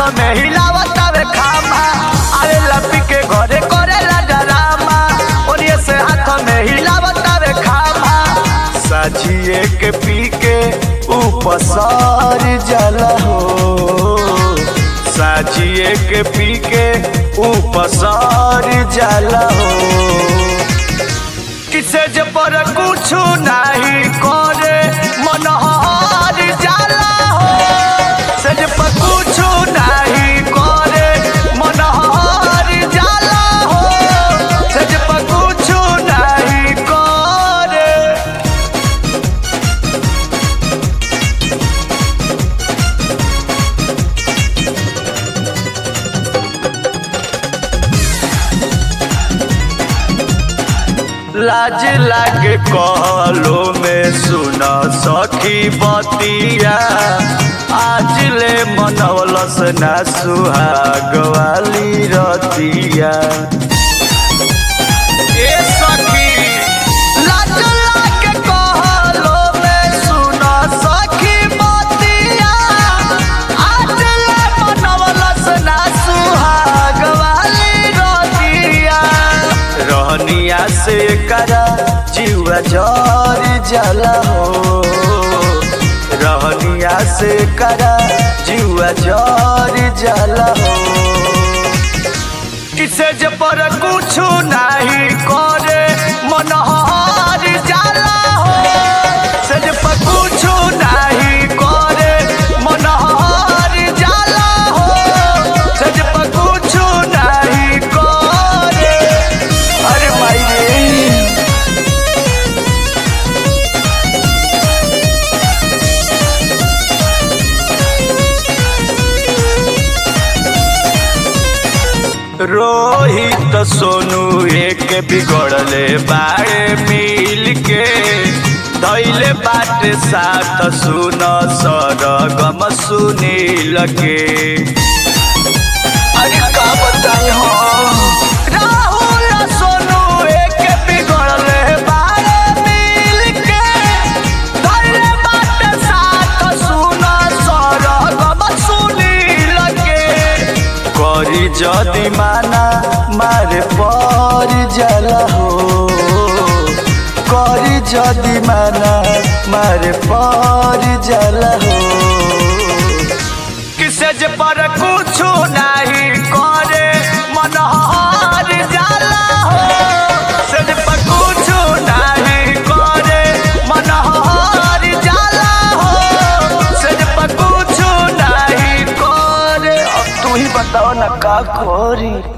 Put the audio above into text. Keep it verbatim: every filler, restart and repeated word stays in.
में हिलावत आवे खामा, आवे लपी के घरे करेला डरामा, ओनिए से हाथ में हिलावत आवे खामा। साझिए के पी के ऊपर सार जाला हो, साझिए के पी के ऊपर सार जाला हो। किसे जे पर कुछ नहीं करे मन हार जाला हो, से जे पर कुछ नहीं करे मन हार जाला हो, से जे पर कुछ नहीं करे। लाज लागे कहलो में सुना सखी बतिया, आज ले मनवलस ना सुहाग वाली रतिया। ए सखी लाज लागे कहलो में सुना सखी बतिया, आज ले मनवलस ना सुहाग वाली रतिया। रहनिया से करा जीवा जर जाला हो, रहनिया से करा जीवा जर जाला हो। किसे जे पर कुछ नहीं करे मन हार जाला हो, से जे पर कुछ नहीं करे मन हार जाला हो, से जे पर कुछ नहीं करे। अरे माई रे रोहित सोनू एक बिगड़ले बाड़े मिल के, धैले बाटे साथ सुन सरगम सुनील के। अरे का बताई हो राहुल सोनू एक बिगड़ले बाड़े मिल के, धैले बाटे साथ सुन सरगम सुनील के। करी जदि माना मारे पर जाला हो, करी जदि माना मारे पर जाला हो। किसे जे पर कुछ नहीं करे मन हार जाला हो, से जे पर कुछ नहीं करे मन हार जाला हो, से जे पर कुछ नहीं करे। अब तू ही बताओ ना का करी।